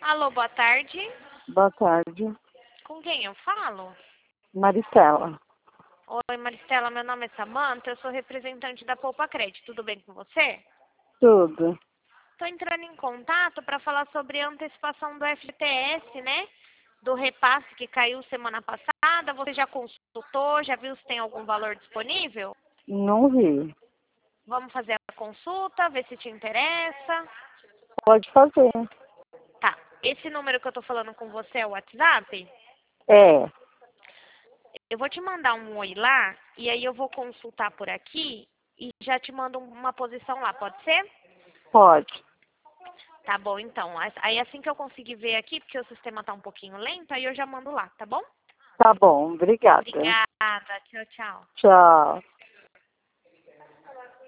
Alô, boa tarde. Boa tarde, Com quem eu falo? Maristela. Oi, Maristela, meu nome é Samanta, eu sou representante da Poupa Crédito. Tudo bem com você? Tudo. Estou entrando em contato para falar sobre a antecipação do FGTS, né? Do repasse que caiu semana passada. Você já consultou? Já viu se tem algum valor disponível? Não vi. Vamos fazer a consulta, ver se te interessa. Pode fazer. Tá. Esse número que eu estou falando com você é o WhatsApp? É, Eu vou te mandar um oi lá e aí eu vou consultar por aqui e já te mando uma posição lá, pode ser? pode. Tá bom, então. Aí assim que eu conseguir ver aqui, porque o sistema tá um pouquinho lento, aí eu já mando lá, tá bom? Tá bom, obrigada. Obrigada. Tchau, tchau. Tchau.